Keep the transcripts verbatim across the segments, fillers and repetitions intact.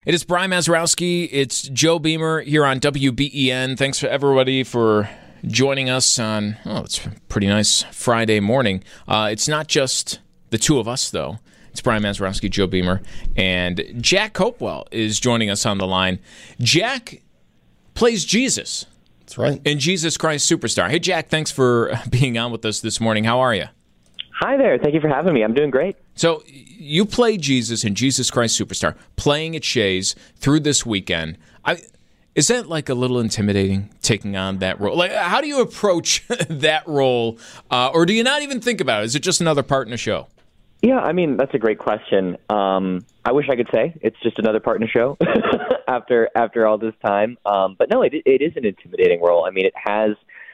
It is Brian Mazurowski. It's Joe Beamer here on W B E N. Thanks for everybody for joining us on, oh, it's a pretty nice Friday morning. Uh, it's not just the two of us, though. It's Brian Mazurowski, Joe Beamer, and Jack Hopewell is joining us on the line. Jack plays Jesus. That's right. In Jesus Christ Superstar. Hey, Jack, thanks for being on with us this morning. How are you? Hi there. Thank you for having me. I'm doing great. So you play Jesus in Jesus Christ Superstar, playing at Shays through this weekend. I, is that like a little intimidating, taking on that role? Like, how do you approach that role? Uh, or do you not even think about it? Is it just another part in a show? Yeah, I mean, that's a great question. Um, I wish I could say it's just another part in a show after after all this time. Um, but no, it, it is an intimidating role. I mean, it has,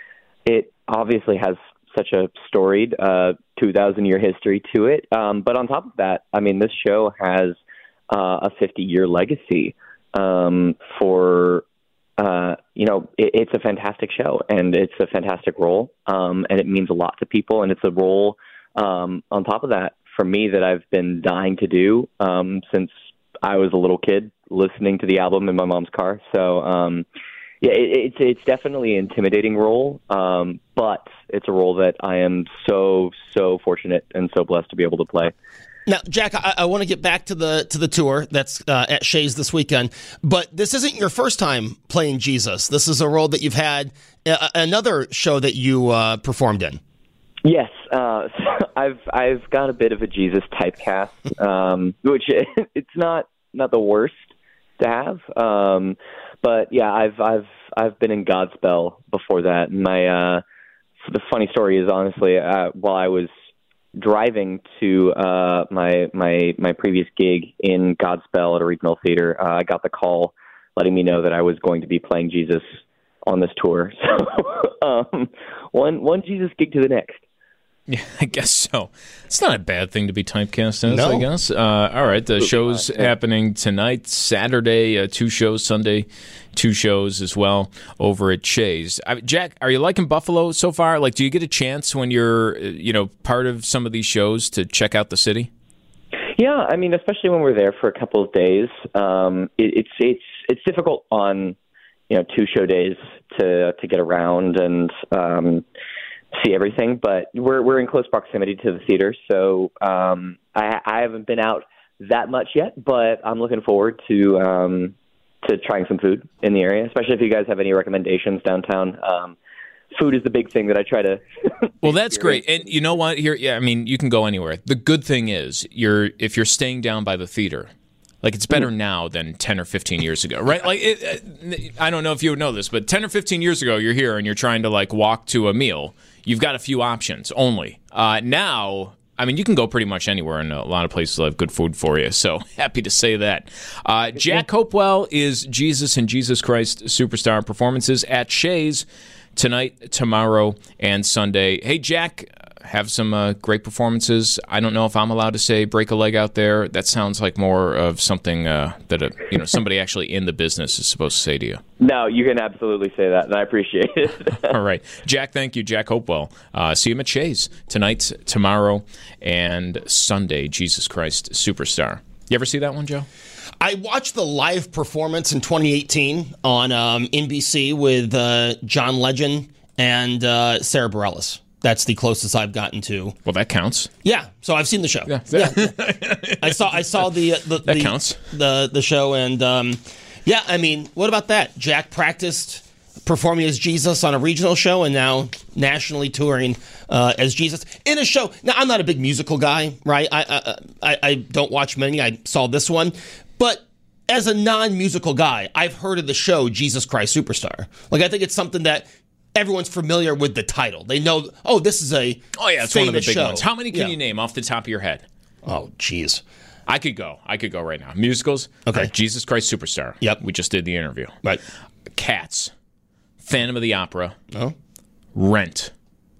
it obviously has such a storied uh, two thousand year history to it. Um, but on top of that, I mean, this show has uh, a fifty year legacy um, for, uh, you know, it, it's a fantastic show and it's a fantastic role um, and it means a lot to people. And it's a role um, on top of that for me that I've been dying to do um, since I was a little kid listening to the album in my mom's car. So, um, Yeah, it, it's it's definitely an intimidating role, um, but it's a role that I am so so fortunate and so blessed to be able to play. Now, Jack, I, I want to get back to the to the tour that's uh, at Shays this weekend, but this isn't your first time playing Jesus. This is a role that you've had uh, another show that you uh, performed in. Yes, uh, so I've I've got a bit of a Jesus typecast, um, which it's not not the worst to have. Um, But yeah, I've I've I've been in Godspell before that. My uh, the funny story is honestly, uh, while I was driving to uh, my my my previous gig in Godspell at a regional theater, uh, I got the call letting me know that I was going to be playing Jesus on this tour. So um, one one Jesus gig to the next. Yeah, I guess so. It's not a bad thing to be typecast as, No. I guess. Uh, all right, the show's happening tonight, Saturday, uh, two shows, Sunday, two shows as well over at Shays. I, Jack, are you liking Buffalo so far? Like, do you get a chance when you're, uh, you know, part of some of these shows to check out the city? Yeah, I mean, especially when we're there for a couple of days, um, it, it's it's it's difficult on, you know, two show days to to get around and um, see everything, but we're we're in close proximity to the theater, so um, I, I haven't been out that much yet, but I'm looking forward to um, to trying some food in the area, especially if you guys have any recommendations downtown. Um, food is the big thing that I try to. Well, that's great, and you know what? Here, yeah, I mean, you can go anywhere. The good thing is, you're if you're staying down by the theater. Like, it's better now than ten or fifteen years ago, right? Like, it, I don't know if you would know this, but ten or fifteen years ago, you're here and you're trying to, like, walk to a meal. You've got a few options only. Uh, now, I mean, you can go pretty much anywhere, and a lot of places have good food for you, so happy to say that. Uh, Jack Hopewell is Jesus and Jesus Christ Superstar performances at Shays tonight, tomorrow, and Sunday. Hey, Jack, have some uh, great performances. I don't know if I'm allowed to say break a leg out there. That sounds like more of something uh, that a, you know somebody actually in the business is supposed to say to you. No, you can absolutely say that, and I appreciate it. All right. Jack, thank you. Jack Hopewell. Uh, see him at Shays tonight, tomorrow, and Sunday, Jesus Christ Superstar. You ever see that one, Joe? I watched the live performance in twenty eighteen on um, N B C with uh, John Legend and uh, Sarah Bareilles. That's the closest I've gotten to. Well, that counts. Yeah, so I've seen the show. Yeah, yeah. I saw I saw the the that the, counts. the the show, and um, yeah, I mean, what about that? Jack practiced performing as Jesus on a regional show, and now nationally touring uh, as Jesus in a show. Now, I'm not a big musical guy, right? I I, I I don't watch many. I saw this one, but as a non-musical guy, I've heard of the show Jesus Christ Superstar. Like, I think it's something that everyone's familiar with the title. They know, oh, this is a Oh, yeah, it's one of the big show. ones. How many can Yeah. you name off the top of your head? Oh, jeez. I could go. I could go right now. Musicals? Okay. All right, Jesus Christ Superstar. Yep. We just did the interview. Right. Cats. Phantom of the Opera. Oh. Rent.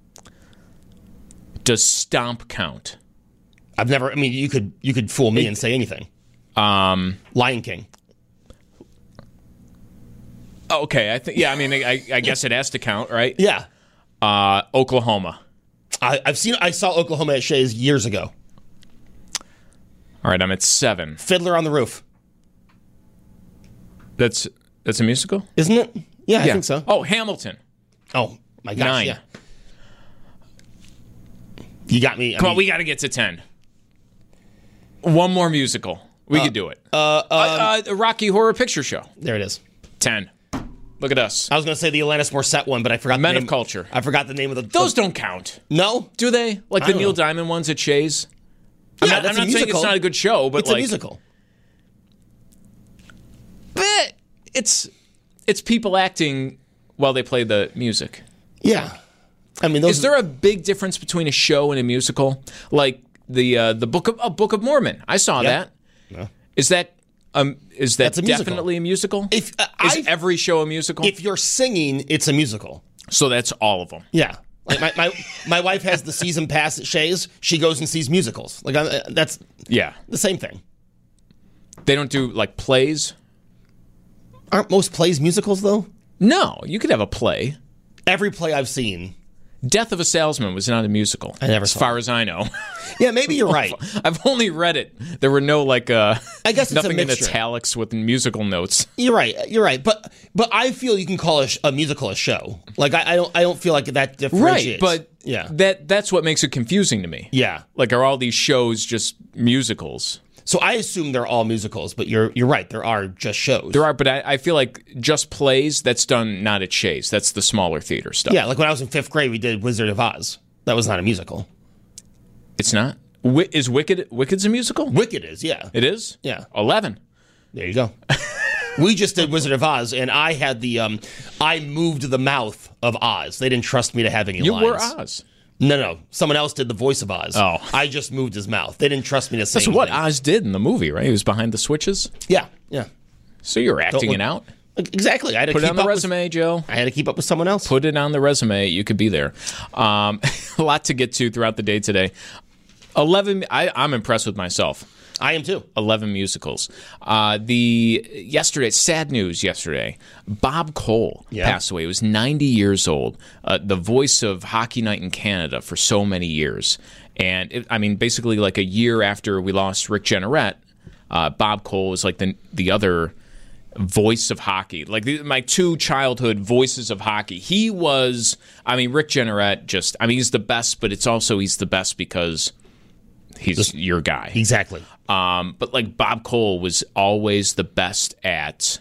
Does Stomp count? I've never, I mean, you could you could fool me and say anything. Um, Lion King. okay, I think. Yeah, I mean, I, I guess it has to count, right? Yeah. Uh, Oklahoma. I, I've seen, I saw Oklahoma at Shays years ago. All right, I'm at seven. Fiddler on the Roof. That's that's a musical? Isn't it? Yeah, I think so. Oh, Hamilton. Oh, my gosh, Nine. yeah. You got me. I Come mean, on, we got to get to ten. One more musical. We Uh, could do it. uh, um, Uh, uh, Rocky Horror Picture Show. there it is. ten. Look at us. I was going to say the Alanis Morissette one, but I forgot Men the of name. Culture. I forgot the name of the... Those don't count. No? Do they? Like I the don't Neil know. Diamond ones at Shays? I'm Yeah, not, that's I'm a not saying musical. it's not a good show, but It's like... a musical. But it's, it's people acting while they play the music. Yeah. I mean, those... Is there a big difference between a show and a musical? Like the uh, the Book of uh, Book of Mormon. I saw Yeah. that. No. Is that um is that That's a musical. definitely a musical? If, uh, is I- every show a musical? If you're singing, it's a musical. So that's all of them. Yeah. Like my, my, my wife has the season pass at Shays. She goes and sees musicals. Like I, that's Yeah. the same thing. They don't do like plays? Aren't most plays musicals though? No, you could have a play. Every play I've seen. Death of a Salesman was not a musical. I never as saw far as I know. Yeah, maybe you're right. I've only read it. There were no like uh I guess it's a nothing in mixture. italics with musical notes. You're right. You're right. But but I feel you can call a, sh- a musical a show. Like I, I don't I don't feel like that Right, differentiates. but yeah, that that's what makes it confusing to me. yeah. Like, are all these shows just musicals? So I assume they're all musicals, but you're you're right. There are just shows. There are, but I, I feel like just plays, that's done not at Shays. That's the smaller theater stuff. Yeah, like when I was in fifth grade, we did Wizard of Oz. That was not a musical. It's not? Wi- is Wicked Wicked's a musical? Wicked is, yeah. It is? Yeah. eleven. There you go. We just did Wizard of Oz, and I had the um, I moved the mouth of Oz. They didn't trust me to have any You lines. were Oz. No, no, someone else did the voice of Oz. Oh. I just moved his mouth. They didn't trust me to say. That's what anything. Oz did in the movie, right? He was behind the switches. Yeah, yeah, So you're acting look- it out. exactly. I had to Put it keep on the up resume, Joe. With, I had to keep up with someone else. Put it on the resume. You could be there. Um, a lot to get to throughout the day today. eleven. I, I'm impressed with myself. I am too. eleven musicals. Uh, the yesterday, sad news yesterday. Bob Cole Yeah. passed away. He was ninety years old. Uh, the voice of Hockey Night in Canada for so many years. And it, I mean, basically, like a year after we lost Rick Jeanneret, uh, Bob Cole was like the the other voice of hockey, like the, my two childhood voices of hockey. He was. I mean, Rick Jeanneret. Just. I mean, he's the best, but it's also he's the best because he's your guy. Exactly. Um, but like Bob Cole was always the best at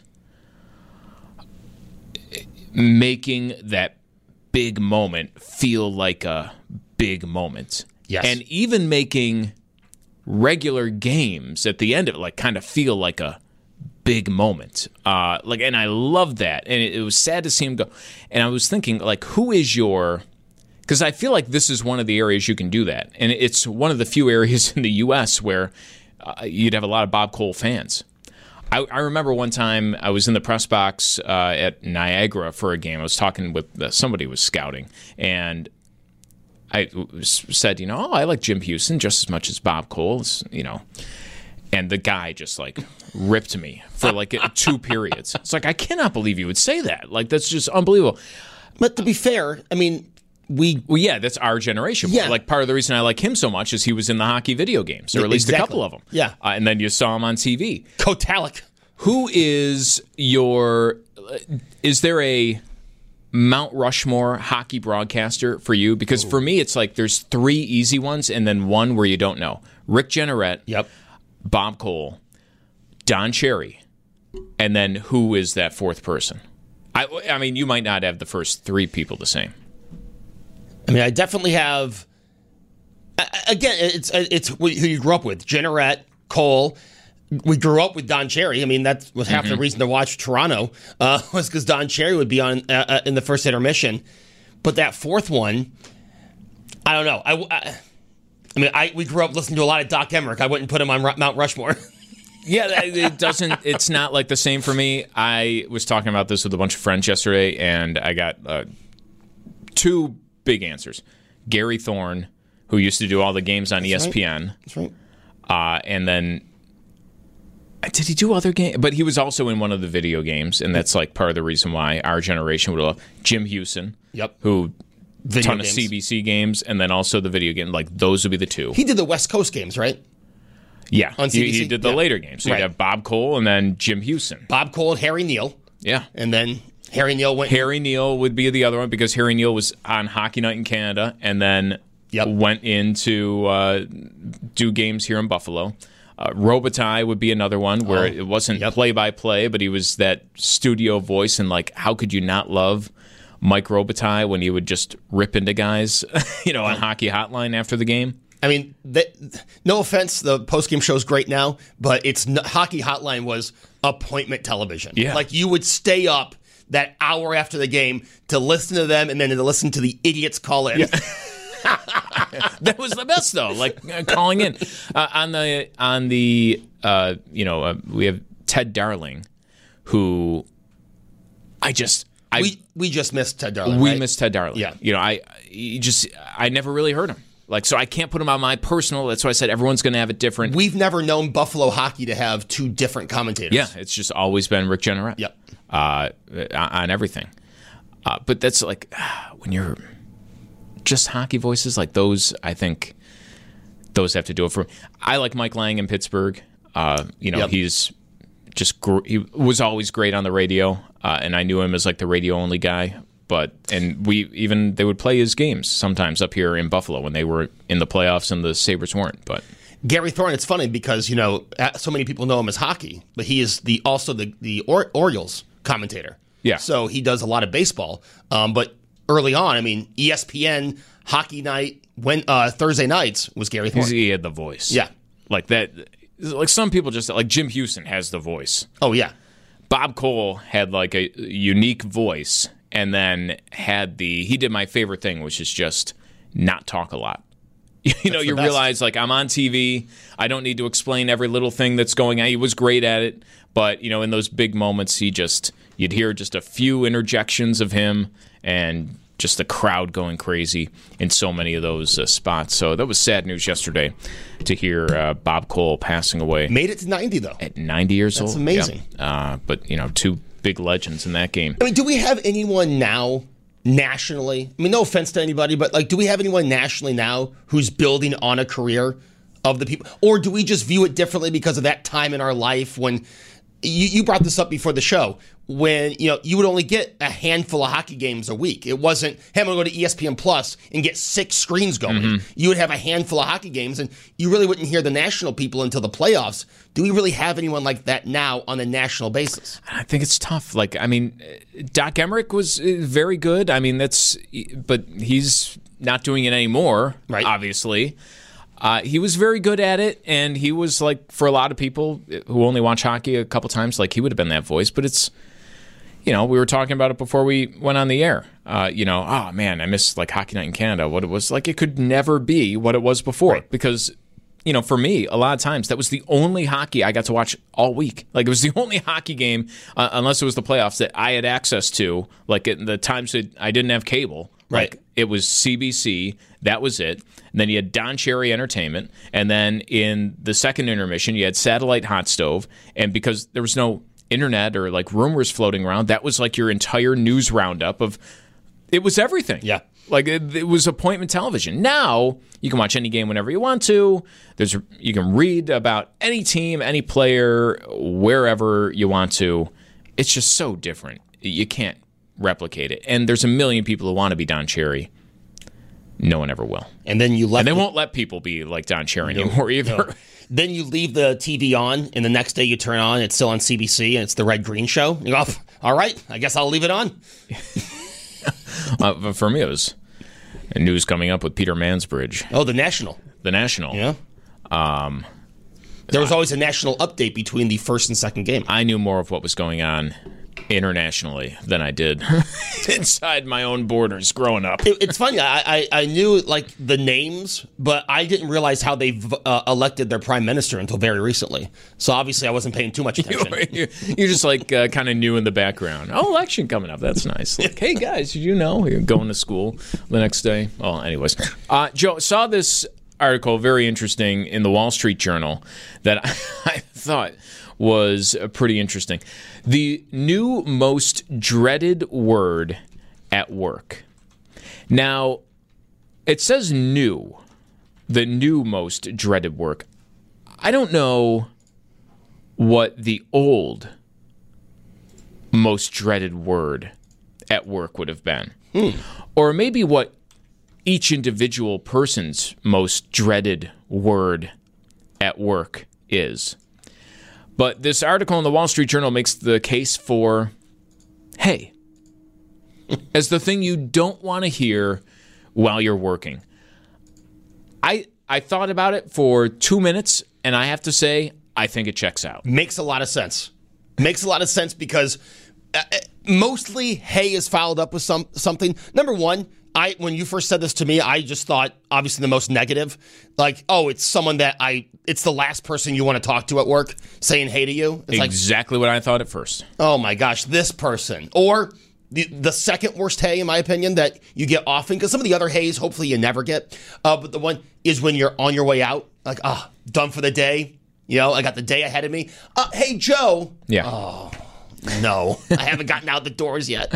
making that big moment feel like a big moment. Yes. And even making regular games at the end of it like kind of feel like a big moment. Uh, like, and I love that. And it, it was sad to see him go. And I was thinking, like, who is your... Because I feel like this is one of the areas you can do that. And it's one of the few areas in the U S where uh, you'd have a lot of Bob Cole fans. I, I remember one time I was in the press box uh, at Niagara for a game. I was talking with uh, somebody who was scouting, and I was, said, you know, oh, I like Jim Houston just as much as Bob Cole, it's, you know. And the guy just like ripped me for like two periods. It's like, I cannot believe you would say that. Like, that's just unbelievable. But to be fair, I mean, we Well, yeah, that's our generation. Yeah. Like, part of the reason I like him so much is he was in the hockey video games, or at least Exactly. a couple of them. Yeah. Uh, and then you saw him on T V. Kotalik. Who is your... Is there a Mount Rushmore hockey broadcaster for you? Because for me, it's like there's three easy ones and then one where you don't know. Rick Jeanneret, Yep. Bob Cole, Don Cherry, and then who is that fourth person? I, I mean, you might not have the first three people the same. I mean, I definitely have. I- I- Again, it's it's who you grew up with: Jeanneret, Cole. We grew up with Don Cherry. I mean, that was half the reason to watch Toronto uh, was because Don Cherry would be on uh, uh, in the first intermission. But that fourth one, I don't know. I, I, I mean, I we grew up listening to a lot of Doc Emmerich. I wouldn't put him on Ru- Mount Rushmore. Yeah, it doesn't. It's not like the same for me. I was talking about this with a bunch of friends yesterday, and I got uh, two big answers. Gary Thorne, who used to do all the games on E S P N, That's right. uh, and then did he do other games? But he was also in one of the video games, and that's like part of the reason why our generation would love Jim Houston. Yep. Who Video ton games. of C B C games, and then also the video game. Like those would be the two. He did the West Coast games, right? Yeah, on C B C? he, he did the Yeah. later games. So Right. you have Bob Cole and then Jim Houston. Bob Cole, Harry Neal, Yeah. and then Harry Neal went. Harry Neal would be the other one because Harry Neal was on Hockey Night in Canada and then Yep. went in to uh, do games here in Buffalo. Uh, Robitaille would be another one where Oh, it wasn't yep. play-by-play, but he was that studio voice. And, like, how could you not love Mike Robitaille when he would just rip into guys, you know, on Hockey Hotline after the game? I mean, that, no offense, the postgame show is great now, but it's n- Hockey Hotline was appointment television. Yeah. Like, you would stay up that hour after the game to listen to them and then to listen to the idiots call in. Yeah. That was the best though, like uh, calling in uh, on the on the uh, you know uh, we have Ted Darling, who I just I we we just missed Ted Darling. we right? miss Ted Darling. Yeah. You know I he just I never really heard him, like, so I can't put him on my personal. That's why I said everyone's going to have it different. We've never known Buffalo hockey to have two different commentators. Yeah, it's just always been Rick Jenneret. Yep. Uh, on everything, uh, but that's like when you're just hockey voices like those. I think those have to do it for me. I like Mike Lang in Pittsburgh. Uh, you know, Yep. he's just gr- he was always great on the radio, uh, and I knew him as like the radio only guy. But and we even they would play his games sometimes up here in Buffalo when they were in the playoffs and the Sabres weren't. But Gary Thorne, it's funny because, you know, so many people know him as hockey, but he is the also the, the or- Orioles commentator. Yeah. So he does a lot of baseball. Um, but early on, I mean, E S P N, Hockey Night, when uh, Thursday nights was Gary Thorne. he had the voice. Yeah. Like that. Like some people just like Jim Houston has the voice. Oh, yeah. Bob Cole had like a unique voice and then had the he did my favorite thing, which is just not talk a lot. You know, the you best. realize like I'm on T V. I don't need to explain every little thing that's going on. He was great at it, but you know, in those big moments, he just you'd hear just a few interjections of him and just the crowd going crazy in so many of those uh, spots. So that was sad news yesterday to hear uh, Bob Cole passing away Made it to ninety, though. at ninety years old. That's amazing. Yep. Uh, but you know, two big legends in that game. I mean, do we have anyone now nationally? I mean, no offense to anybody, but like, do we have anyone nationally now who's building on a career of the people? Or do we just view it differently because of that time in our life when you, you brought this up before the show, when, you know, you would only get a handful of hockey games a week. It wasn't, hey, I'm going to go to E S P N Plus and get six screens going. Mm-hmm. You would have a handful of hockey games, and you really wouldn't hear the national people until the playoffs. Do we really have anyone like that now on a national basis? I think it's tough. Like, I mean, Doc Emmerich was uh, very good. I mean, that's, but he's not doing it anymore, Right. obviously. Uh, he was very good at it, and he was like, for a lot of people who only watch hockey a couple times, like he would have been that voice. But it's, you know, we were talking about it before we went on the air. Uh, you know, oh man, I miss like Hockey Night in Canada. What it was like, it could never be what it was before Right. because, you know, for me, a lot of times that was the only hockey I got to watch all week. Like it was the only hockey game, uh, unless it was the playoffs, that I had access to. Like in the times that I didn't have cable. Right. Like, it was C B C. That was it. And then you had Don Cherry Entertainment. And then in the second intermission, you had Satellite Hot Stove. And because there was no internet or like rumors floating around, that was like your entire news roundup of it was everything. Yeah. Like it, it was appointment television. Now you can watch any game whenever you want to. There's you can read about any team, any player, wherever you want to. It's just so different. You can't replicate it. And there's a million people who want to be Don Cherry. No one ever will. And then you let And they the- won't let people be like Don Cherry anymore either. No. Then you leave the T V on, and the next day you turn on, it's still on C B C, and it's the Red Green Show. You go, all right, I guess I'll leave it on. Uh, but for me, it was news coming up with Peter Mansbridge, Oh, the National. the National. Yeah. Um, there was always a national update between the first and second game. I knew more of what was going on internationally than I did inside my own borders growing up. It, it's funny. I, I I knew like the names, but I didn't realize how they uh, elected their prime minister until very recently. So obviously, I wasn't paying too much attention. you you just like uh, kind of knew in the background. Oh, election coming up. That's nice. Like, hey guys, did you know you're going to school the next day? Well, anyways, uh, Joe saw this article, very interesting, in the Wall Street Journal that I, I thought was uh, pretty interesting. The new most dreaded word at work. Now, it says new, the new most dreaded work. I don't know what the old most dreaded word at work would have been. Hmm. Or maybe what each individual person's most dreaded word at work is. But this article in the Wall Street Journal makes the case for hey as the thing you don't want to hear while you're working. I I thought about it for two minutes, and I have to say, I think it checks out. Makes a lot of sense. Makes a lot of sense because uh, mostly hey is followed up with some something. Number one, I when you first said this to me, I just thought obviously the most negative, like oh, it's someone that I it's the last person you want to talk to at work saying hey to you. It's exactly like, what I thought at first. Oh my gosh, this person. Or the the second worst hey, in my opinion, that you get often, because some of the other heys hopefully you never get. Uh, but the one is when you're on your way out, like ah, oh, done for the day. You know, I got the day ahead of me. Uh, hey Joe. Yeah. Oh no, I haven't gotten out the doors yet.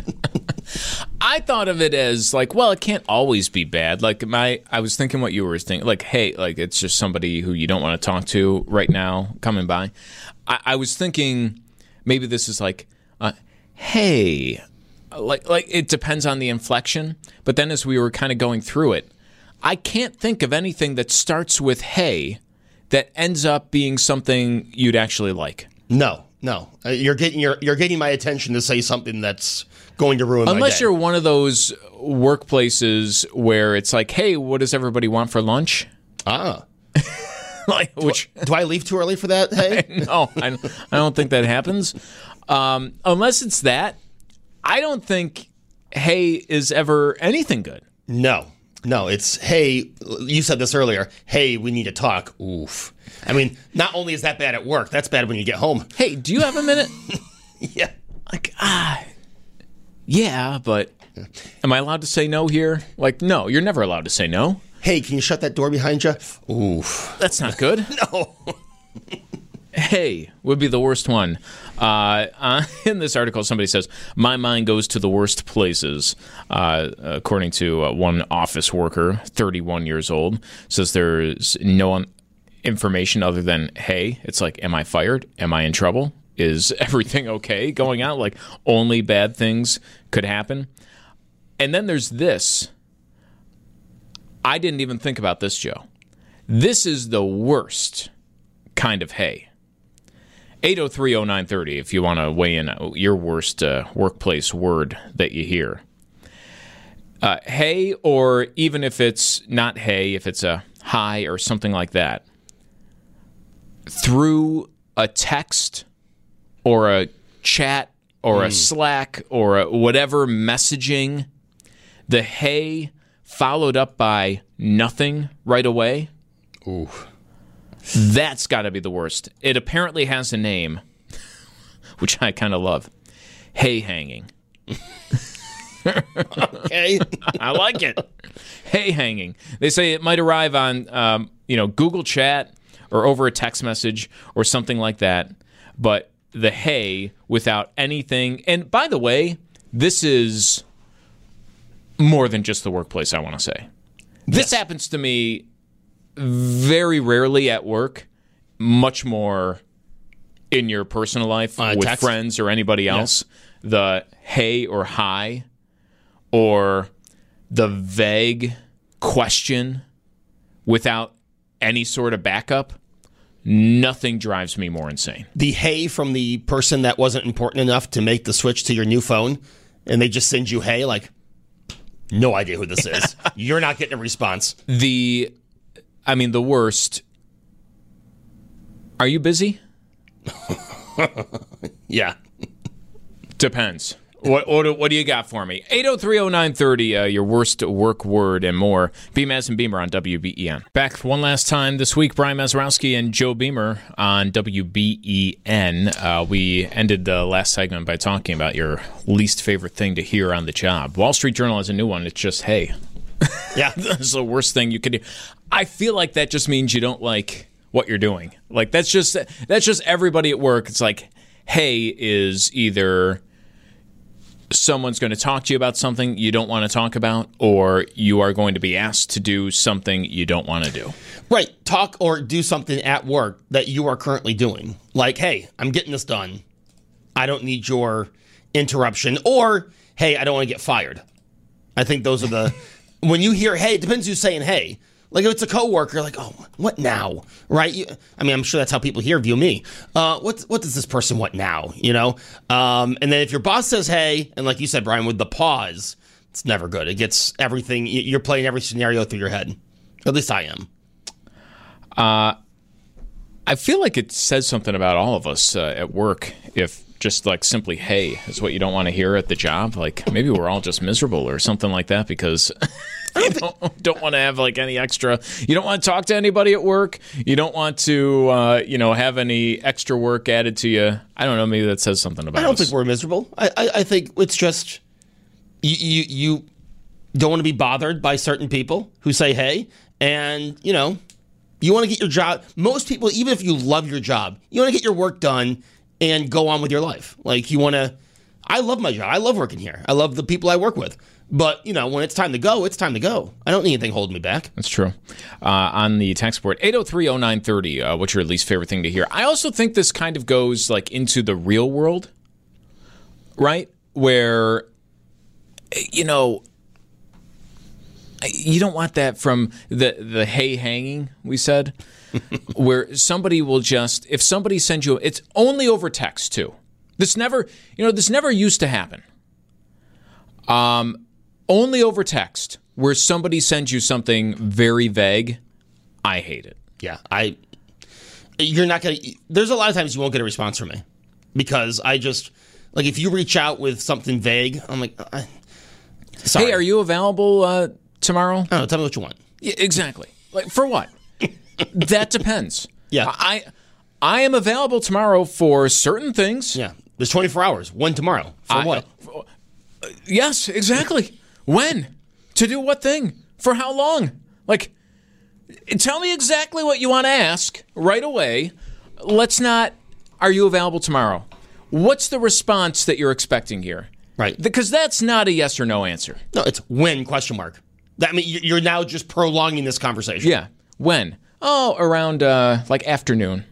I thought of it as like, well, it can't always be bad. Like my, I was thinking what you were thinking. Like, hey, like it's just somebody who you don't want to talk to right now coming by. I, I was thinking maybe this is like, uh, hey, like like it depends on the inflection. But then as we were kind of going through it, I can't think of anything that starts with hey that ends up being something you'd actually like. No, no, uh, you're getting you're you're getting my attention to say something that's going to ruin my day. Unless you're one of those workplaces where it's like, hey, what does everybody want for lunch? Ah. like, which do I, do I leave too early for that? Hey, no, I, I don't think that happens. Um, unless it's that, I don't think hey is ever anything good. No, no, it's hey. You said this earlier. Hey, we need to talk. Oof. I mean, not only is that bad at work, that's bad when you get home. Hey, do you have a minute? yeah. Like ah. Yeah, but am I allowed to say no here? Like, no, you're never allowed to say no. Hey, can you shut that door behind you? Oof. That's not good. No. Hey would be the worst one. Uh, uh, in this article, somebody says, my mind goes to the worst places. Uh, according to uh, one office worker, thirty-one years old, says there's no information other than, hey, it's like, am I fired? Am I in trouble? Is everything okay going out? Like, only bad things could happen. And then there's this. I didn't even think about this, Joe. This is the worst kind of hey. eight oh three oh nine thirty if you want to weigh in your worst uh, workplace word that you hear. Uh, hey, or even if it's not hey, if it's a hi or something like that. Through a text or a chat or mm. a Slack or a whatever messaging, the hey followed up by nothing right away. Ooh. That's got to be the worst. It apparently has a name, which I kind of love. Hey hanging. Okay. I like it. Hey hanging. They say it might arrive on um, you know, Google Chat or over a text message or something like that, but the hey without anything. And by the way, this is more than just the workplace, I want to say. This yes. happens to me very rarely at work, much more in your personal life uh, with text. friends or anybody else. Yeah. The hey or hi or the vague question without any sort of backup. Nothing drives me more insane. The hey from the person that wasn't important enough to make the switch to your new phone, and they just send you hey, like, no idea who this is. You're not getting a response. The, I mean, the worst. Are you busy? Yeah. Depends. What, what what do you got for me? eight oh three oh nine thirty, uh, your worst work word and more. B. Maz and Beamer on W B E N. Back one last time this week, Brian Mazurowski and Joe Beamer on W B E N. Uh, we ended the last segment by talking about your least favorite thing to hear on the job. Wall Street Journal has a new one. It's just, hey. Yeah. That's the worst thing you could do. I feel like that just means you don't like what you're doing. Like, that's just that's just everybody at work. It's like, hey is either someone's going to talk to you about something you don't want to talk about, or you are going to be asked to do something you don't want to do. Right. Talk or do something at work that you are currently doing. Like, hey, I'm getting this done. I don't need your interruption. Or, hey, I don't want to get fired. I think those are the... when you hear, hey, it depends who's saying hey. Like, if it's a coworker, like, oh, what now? Right? You, I mean, I'm sure that's how people here view me. Uh, what, what does this person want now? You know? Um, and then if your boss says hey, and like you said, Brian, with the pause, it's never good. It gets everything... You're playing every scenario through your head. At least I am. Uh, I feel like it says something about all of us uh, at work if just like simply hey is what you don't want to hear at the job. Like maybe we're all just miserable or something like that because you don't, don't want to have like any extra. You don't want to talk to anybody at work. You don't want to uh, you know have any extra work added to you. I don't know. Maybe that says something about us. I don't think we're miserable. I, I, I think it's just you, you you don't want to be bothered by certain people who say hey, and you know. You want to get your job. Most people, even if you love your job, you want to get your work done and go on with your life. Like you want to, I love my job. I love working here. I love the people I work with. But, you know, when it's time to go, it's time to go. I don't need anything holding me back. That's true. Uh, on the text board, eight oh three oh nine thirty, uh, what's your least favorite thing to hear? I also think this kind of goes like into the real world, right? Where, you know, you don't want that from the, the hay hanging, we said, where somebody will just, if somebody sends you, it's only over text too. This never, you know, this never used to happen. Um, only over text, where somebody sends you something very vague. I hate it. Yeah, I, you're not going to, there's a lot of times you won't get a response from me because I just, like if you reach out with something vague, I'm like, I, sorry. Hey, are you available uh, tomorrow? Oh, tell me what you want. Yeah, exactly. Like for what? That depends. Yeah. I I am available tomorrow for certain things. Yeah. There's twenty-four hours. When tomorrow? For I, what? Uh, yes, exactly. When? To do what thing? For how long? Like, tell me exactly what you want to ask right away. Let's not, are you available tomorrow? What's the response that you're expecting here? Right. Because that's not a yes or no answer. No, it's when, question mark. That, I mean, you're now just prolonging this conversation. Yeah. When? Oh, around, uh, like, afternoon.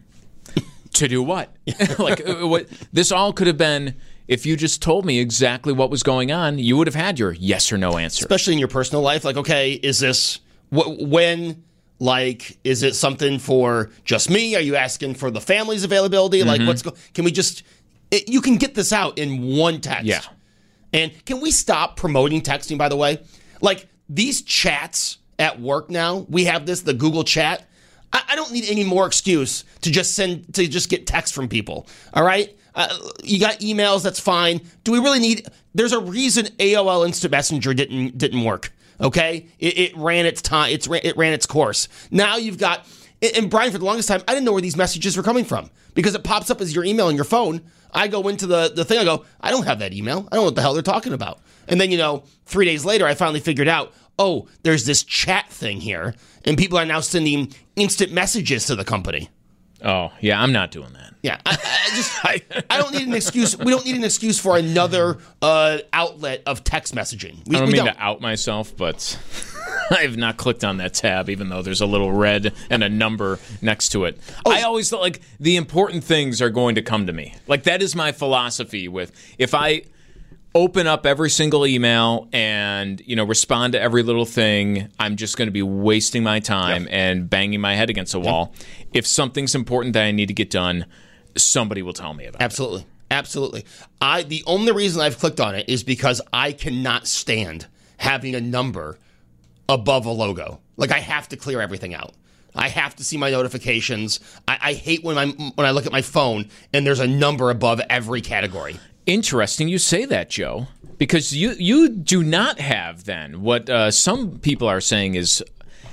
To do what? Like, what? This all could have been, if you just told me exactly what was going on, you would have had your yes or no answer. Especially in your personal life. Like, okay, is this, wh- when, like, is it something for just me? Are you asking for the family's availability? Mm-hmm. Like, what's go- can we just, it, you can get this out in one text. Yeah. And can we stop promoting texting, by the way? Like, these chats at work now, we have this, the Google chat. I, I don't need any more excuse to just send, to just get text from people. All right? Uh, you got emails, that's fine. Do we really need, there's a reason A O L Instant Messenger didn't didn't work. Okay? It, it ran its time, it's it ran its course. Now you've got, and Brian, for the longest time, I didn't know where these messages were coming from because it pops up as your email on your phone. I go into the, the thing, I go, I don't have that email. I don't know what the hell they're talking about. And then, you know, three days later, I finally figured out, oh, there's this chat thing here, and people are now sending instant messages to the company. Oh, yeah, I'm not doing that. Yeah, I, I just, I, I don't need an excuse. We don't need an excuse for another uh, outlet of text messaging. We, I don't we mean don't. to out myself, but I have not clicked on that tab, even though there's a little red and a number next to it. Oh. I always thought, like, the important things are going to come to me. Like, that is my philosophy with, if I open up every single email and, you know, respond to every little thing, I'm just going to be wasting my time yep. and banging my head against a wall. Yep. If something's important that I need to get done, somebody will tell me about Absolutely. it. Absolutely. Absolutely. I the only reason I've clicked on it is because I cannot stand having a number above a logo. Like, I have to clear everything out. I have to see my notifications. I, I hate when I'm when I look at my phone and there's a number above every category. Interesting you say that, Joe, because you you do not have then what uh, some people are saying is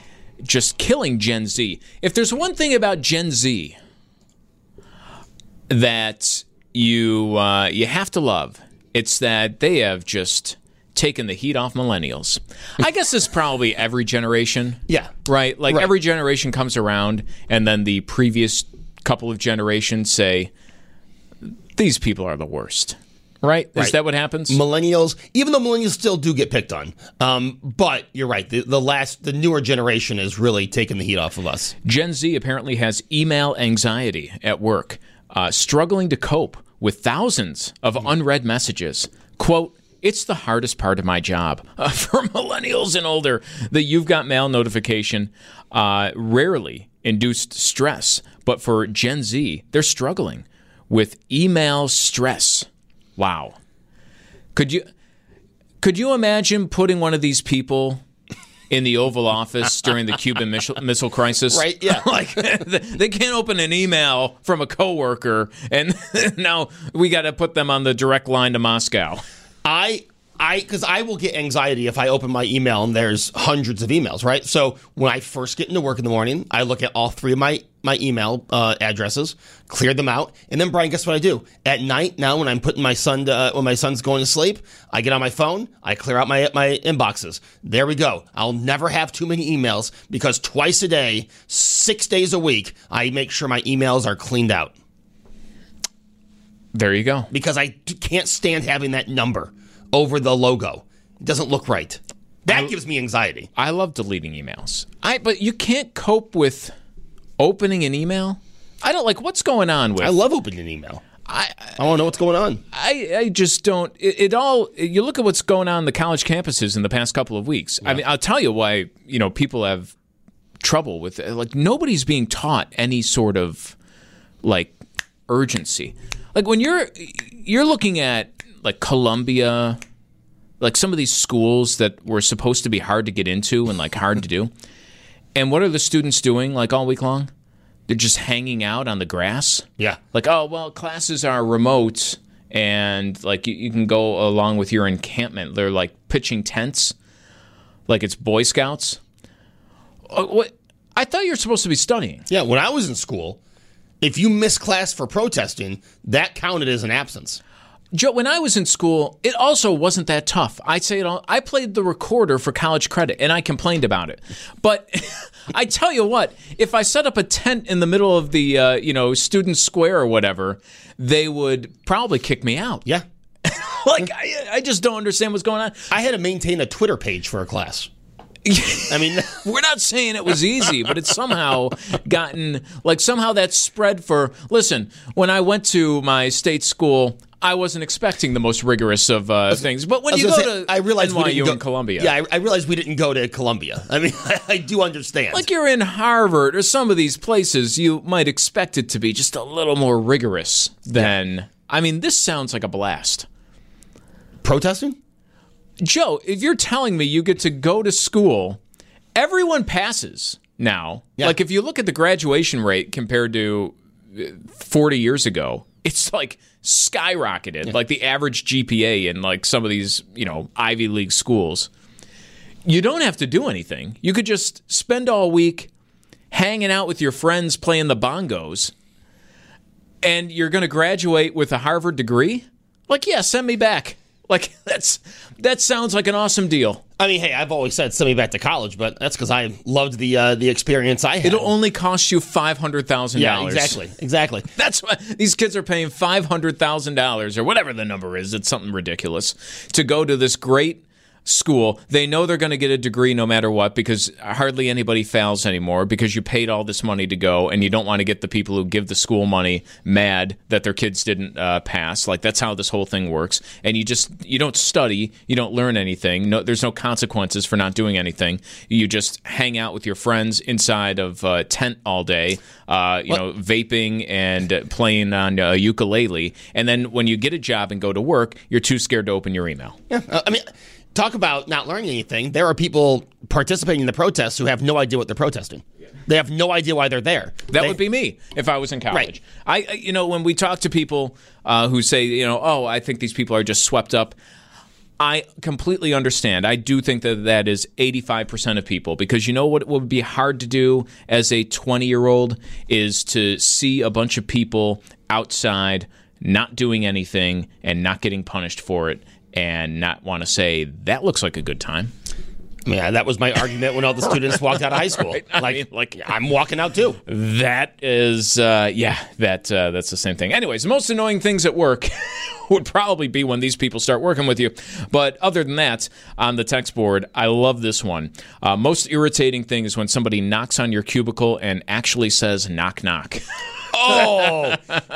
just killing Gen Z. If there's one thing about Gen Z that you uh, you have to love, it's that they have just taken the heat off millennials. I guess it's probably every generation. Yeah. Right? Like right. every generation comes around, and then the previous couple of generations say, these people are the worst. right? Is Right. that what happens? Millennials, even though millennials still do get picked on, um, but you're right. The, the last, the newer generation is really taking the heat off of us. Gen Z apparently has email anxiety at work, uh, struggling to cope with thousands of unread messages. Quote, "It's the hardest part of my job." Uh, for millennials and older, the "you've got mail" notification uh, rarely induced stress. But for Gen Z, they're struggling with email stress. Wow. Could you could you imagine putting one of these people in the Oval Office during the Cuban missile, missile crisis? Right, yeah. Like, they can't open an email from a coworker, and now we got to put them on the direct line to Moscow. I, I, because I will get anxiety if I open my email and there's hundreds of emails, right? So when I first get into work in the morning, I look at all three of my my email uh, addresses, clear them out, and then Brian, guess what I do? At night, now when I'm putting my son to, uh, when my son's going to sleep, I get on my phone, I clear out my my inboxes. There we go. I'll never have too many emails because twice a day, six days a week, I make sure my emails are cleaned out. There you go. Because I can't stand having that number over the logo. It doesn't look right. That I, gives me anxiety. I love deleting emails. I but you can't cope with opening an email. I don't like what's going on with. I love opening an email. I I want to know what's going on. I, I just don't. It, it all. You look at what's going on in the college campuses in the past couple of weeks. Yeah. I mean, I'll tell you why. You know, people have trouble with it. Like nobody's being taught any sort of like urgency. Like when you're you're looking at like Columbia, like some of these schools that were supposed to be hard to get into and like hard to do. And what are the students doing like all week long? They're just hanging out on the grass. Yeah. Like, oh, well, classes are remote and like you, you can go along with your encampment. They're like pitching tents like it's Boy Scouts. Uh, what? I thought you were supposed to be studying. Yeah, when I was in school, if you missed class for protesting, that counted as an absence. Joe, when I was in school, it also wasn't that tough. I'd say it all. I played the recorder for college credit, and I complained about it. But I tell you what, if I set up a tent in the middle of the uh, you know student square or whatever, they would probably kick me out. Yeah. Like, I, I just don't understand what's going on. I had to maintain a Twitter page for a class. I mean, we're not saying it was easy, but it's somehow gotten, like somehow that's spread for, listen, when I went to my state school, I wasn't expecting the most rigorous of uh, things. But when you go say, to I realized N Y U we didn't go, and Columbia. Yeah, I, I realized we didn't go to Columbia. I mean, I, I do understand. Like you're in Harvard or some of these places, you might expect it to be just a little more rigorous than, yeah. I mean, this sounds like a blast. Protesting? Joe, if you're telling me you get to go to school, everyone passes now. Yeah. Like if you look at the graduation rate compared to forty years ago, it's like skyrocketed. Yeah. Like the average G P A in like some of these, you know, Ivy League schools. You don't have to do anything. You could just spend all week hanging out with your friends playing the bongos, and you're going to graduate with a Harvard degree? Like, yeah, send me back. Like, that's that sounds like an awesome deal. I mean, hey, I've always said send me back to college, but that's because I loved the uh, the experience I had. It'll only cost you five hundred thousand dollars. Yeah, exactly, exactly. That's why these kids are paying five hundred thousand dollars or whatever the number is. It's something ridiculous to go to this great school. They know they're going to get a degree no matter what because hardly anybody fails anymore because you paid all this money to go and you don't want to get the people who give the school money mad that their kids didn't uh, pass. Like that's how this whole thing works. And you just, you don't study, you don't learn anything. No, there's no consequences for not doing anything. You just hang out with your friends inside of a tent all day, uh, you what? know, vaping and playing on a ukulele. And then when you get a job and go to work, you're too scared to open your email. Yeah, uh, I mean... Talk about not learning anything. There are people participating in the protests who have no idea what they're protesting. They have no idea why they're there. That they, would be me if I was in college. Right. I, you know, when we talk to people uh, who say, you know, oh, I think these people are just swept up, I completely understand. I do think that that is eighty-five percent of people because you know what would be hard to do as a twenty-year-old is to see a bunch of people outside not doing anything and not getting punished for it. And not want to say, that looks like a good time. Yeah, that was my argument when all the students walked out of high school. Right. I Like, mean, like I'm walking out too. That is, uh, yeah, that uh, that's the same thing. Anyways, the most annoying things at work would probably be when these people start working with you. But other than that, on the text board, I love this one. Uh, most irritating thing is when somebody knocks on your cubicle and actually says knock knock. Oh,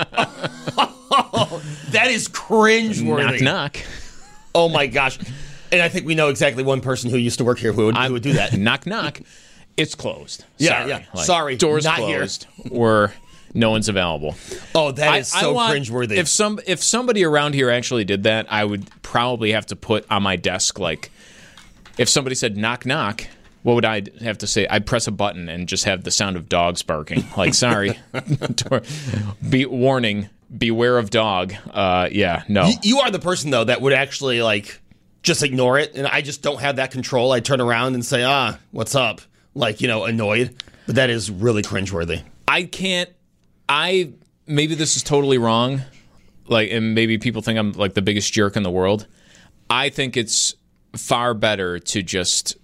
that is cringeworthy. Knock knock. Oh my gosh. And I think we know exactly one person who used to work here who would, who would do that. Knock knock. It's closed. Yeah, Sorry. yeah. Like, Sorry, doors not closed, or no one's available. Oh, that is I- I so want- cringeworthy. If some if somebody around here actually did that, I would probably have to put on my desk, like, if somebody said knock knock, what would I have to say? I'd press a button and just have the sound of dogs barking. Like, sorry, be warning, beware of dog. Uh, yeah, no. You, you are the person, though, that would actually, like, just ignore it. And I just don't have that control. I turn around and say, ah, what's up? Like, you know, annoyed. But that is really cringeworthy. I can't. I maybe this is totally wrong. Like, and maybe people think I'm like the biggest jerk in the world. I think it's far better to just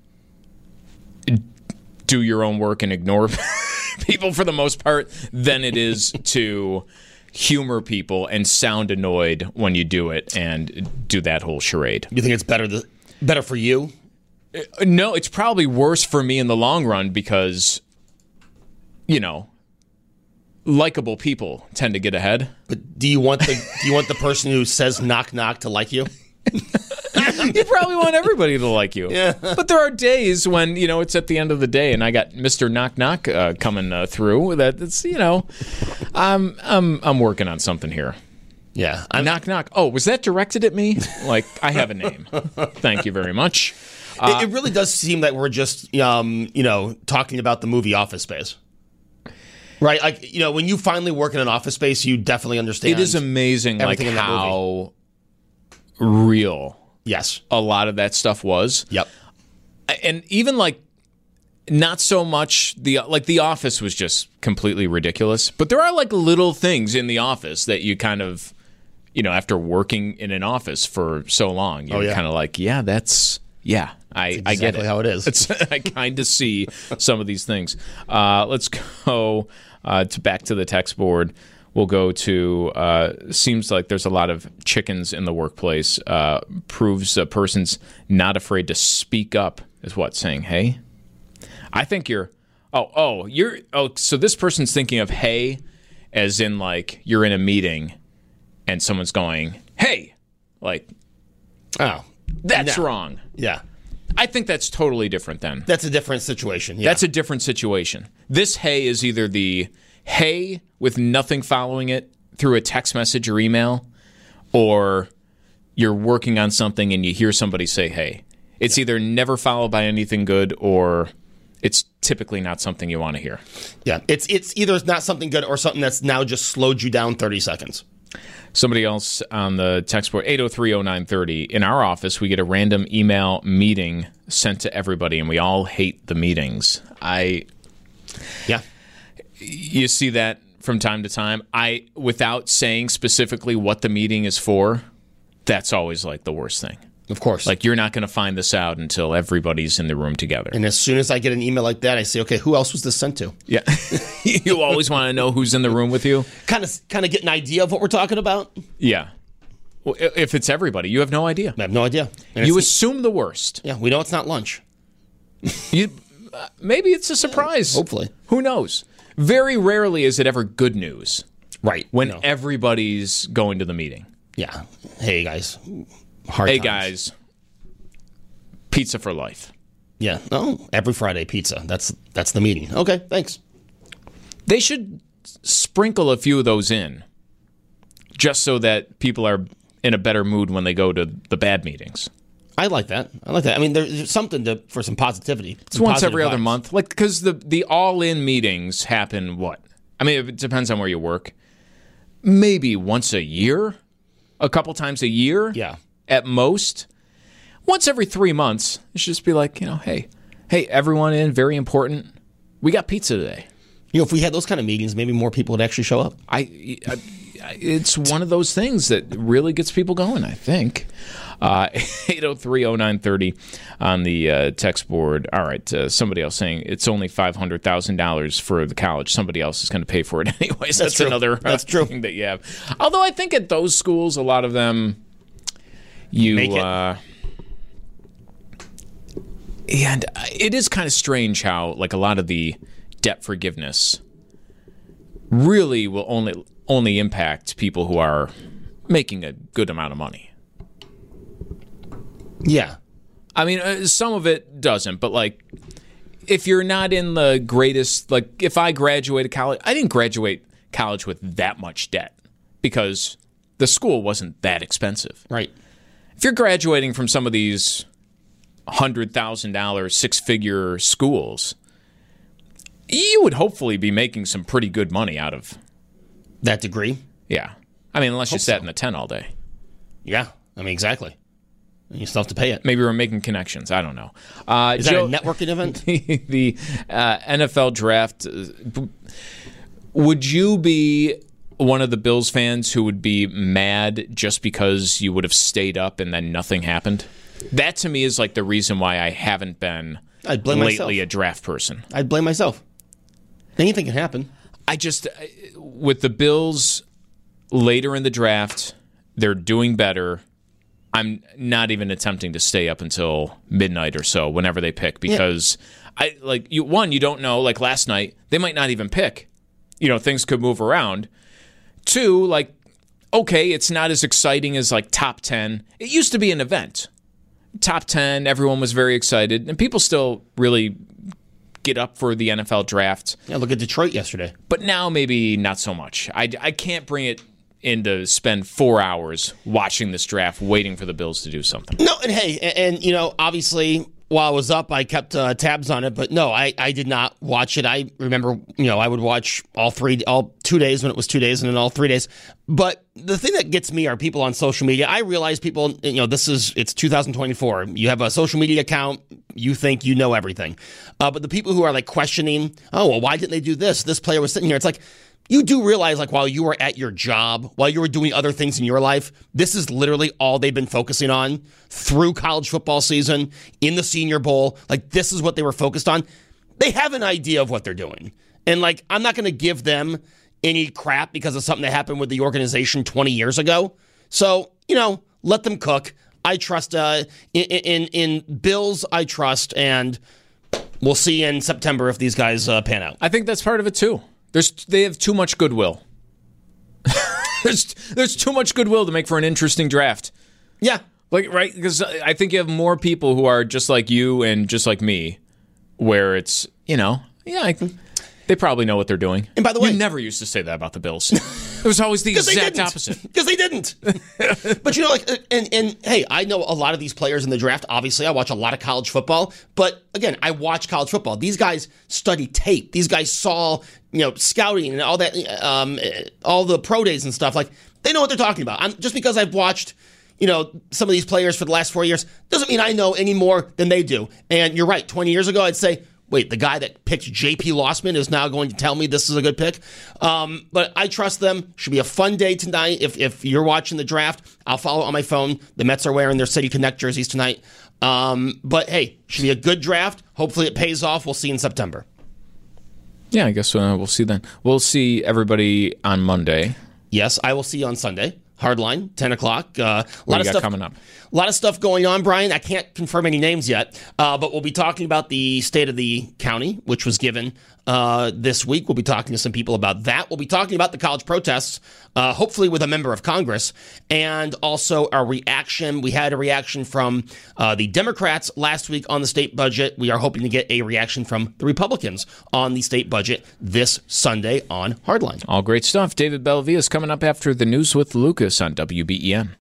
do your own work and ignore people for the most part than it is to humor people and sound annoyed when you do it and do that whole charade. You think it's better the, better for you? No, it's probably worse for me in the long run because, you know, likable people tend to get ahead. But do you want the do you want the person who says knock knock to like you? You probably want everybody to like you. Yeah. But there are days when, you know, it's at the end of the day and I got Mister Knock Knock uh, coming uh, through. That it's, you know, I'm I'm I'm working on something here. Yeah. I'm, Knock knock. Oh, was that directed at me? Like, I have a name. Thank you very much. it, it really does seem that we're just um, you know, talking about the movie Office Space. Right? Like, you know, when you finally work in an office space, you definitely understand. It is amazing, like, everything in that how real Yes. a lot of that stuff was. Yep. And even like not so much the like the Office was just completely ridiculous, but there are like little things in the Office that you kind of, you know, after working in an office for so long, you're Oh, yeah. kind of like, yeah, that's yeah, I, I get exactly it. how it is. It's, I kind of see some of these things. Uh, let's go uh, to back to the text board. We'll go to, uh, seems like there's a lot of chickens in the workplace. Uh, proves a person's not afraid to speak up is what, saying, hey? I think you're, oh, oh, you're, oh, so this person's thinking of hey as in like you're in a meeting and someone's going, hey, like, Oh. that's No. wrong. Yeah. I think that's totally different then. That's a different situation. Yeah. That's a different situation. This hey is either the hey with nothing following it through a text message or email, or you're working on something and you hear somebody say hey. It's yeah. either never followed by anything good or it's typically not something you want to hear. Yeah. It's it's either it's not something good or something that's now just slowed you down thirty seconds. Somebody else on the text board, eight oh three oh nine thirty. In our office, we get a random email meeting sent to everybody, and we all hate the meetings. I, yeah, you see that from time to time. I, without saying specifically what the meeting is for, that's always like the worst thing. Of course. Like, you're not going to find this out until everybody's in the room together. And as soon as I get an email like that, I say, okay, who else was this sent to? Yeah. You always want to know who's in the room with you. Kind of kind of get an idea of what we're talking about. Yeah. Well, if it's everybody, you have no idea. I have no idea. And You it's- assume the worst. Yeah, we know it's not lunch. You, uh, maybe it's a surprise. Hopefully. Who knows? Very rarely is it ever good news Right. when No. everybody's going to the meeting. Yeah. Hey, guys. Hard Hey, times. guys. Pizza for life. Yeah. No, every Friday pizza. That's that's the meeting. Okay, thanks. They should sprinkle a few of those in just so that people are in a better mood when they go to the bad meetings. I like that. I like that. I mean, there's something to for some positivity. It's once every other month. Like, because the, the all-in meetings happen, what? I mean, it depends on where you work. Maybe once a year? A couple times a year? Yeah. At most. Once every three months, it should just be like, you know, hey, hey, everyone in, very important. We got pizza today. You know, if we had those kind of meetings, maybe more people would actually show up. I, I it's one of those things that really gets people going, I think. Uh, eight oh three oh nine thirty on the uh, text board. All right, uh, somebody else saying it's only five hundred thousand dollars for the college. Somebody else is going to pay for it anyways. That's, That's another uh, That's true. thing that you have. Although I think at those schools, a lot of them, you... Make it. Uh, and it is kind of strange how, like, a lot of the debt forgiveness really will only only impact people who are making a good amount of money. Yeah. I mean, uh, some of it doesn't, but, like, if you're not in the greatest, like, if I graduated college, I didn't graduate college with that much debt because the school wasn't that expensive. Right. If you're graduating from some of these one hundred thousand dollars, six-figure schools, you would hopefully be making some pretty good money out of that degree. Yeah. I mean, unless Hope you sat so. in a tent all day. Yeah. I mean, exactly. You still have to pay it. Maybe we're making connections. I don't know. Uh, Is Joe, that a networking event? the uh, N F L draft. Uh, would you be one of the Bills fans who would be mad just because you would have stayed up and then nothing happened? That to me is like the reason why I haven't been I'd blame lately myself. a draft person. I'd blame myself. Anything can happen. I just, with the Bills later in the draft, they're doing better. I'm not even attempting to stay up until midnight or so whenever they pick because yeah. I like you. One, you don't know. Like last night, they might not even pick. You know, things could move around. Two, like, okay, it's not as exciting as like top ten. It used to be an event. Top ten, everyone was very excited, and people still really get up for the N F L draft. Yeah, look at Detroit yesterday. But now maybe not so much. I, I can't bring it in to spend four hours watching this draft, waiting for the Bills to do something. No, and hey, and, and you know, obviously, while I was up, I kept uh, tabs on it. But no, I, I did not watch it. I remember, you know, I would watch all three, all two days when it was two days, and then all three days. But the thing that gets me are people on social media. I realize people, you know, this is it's two thousand twenty-four. You have a social media account. You think you know everything, uh, but the people who are like questioning, oh, well, why didn't they do this? This player was sitting here. It's like. You do realize, like, while you were at your job, while you were doing other things in your life, this is literally all they've been focusing on through college football season, in the Senior Bowl. Like, this is what they were focused on. They have an idea of what they're doing. And, like, I'm not going to give them any crap because of something that happened with the organization twenty years ago. So, you know, let them cook. I trust, uh, in, in, in Bills, I trust, and we'll see in September if these guys uh, pan out. I think that's part of it, too. There's they have too much goodwill. there's there's too much goodwill to make for an interesting draft. Yeah, like right because I think you have more people who are just like you and just like me, where it's you know yeah I, they probably know what they're doing. And by the way, you never used to say that about the Bills. It was always the exact opposite. Because they didn't. But you know, like, and and hey, I know a lot of these players in the draft. Obviously, I watch a lot of college football. But again, I watch college football. These guys study tape. These guys saw, you know, scouting and all that, um, all the pro days and stuff. Like, they know what they're talking about. I'm, just because I've watched, you know, some of these players for the last four years doesn't mean I know any more than they do. And you're right. twenty years ago, I'd say, wait, the guy that picked J P. Lossman is now going to tell me this is a good pick. Um, but I trust them. Should be a fun day tonight. If if you're watching the draft, I'll follow on my phone. The Mets are wearing their City Connect jerseys tonight. Um, but hey, should be a good draft. Hopefully it pays off. We'll see in September. Yeah, I guess uh, we'll see then. We'll see everybody on Monday. Yes, I will see you on Sunday. Hardline, ten o'clock. Uh, a lot what of you got stuff coming up. A lot of stuff going on, Brian. I can't confirm any names yet, uh, but we'll be talking about the state of the county, which was given uh, this week. We'll be talking to some people about that. We'll be talking about the college protests, uh, hopefully with a member of Congress, and also our reaction. We had a reaction from uh, the Democrats last week on the state budget. We are hoping to get a reaction from the Republicans on the state budget this Sunday on Hardline. All great stuff. David Bellavia is coming up after the news with Lucas on W B E N.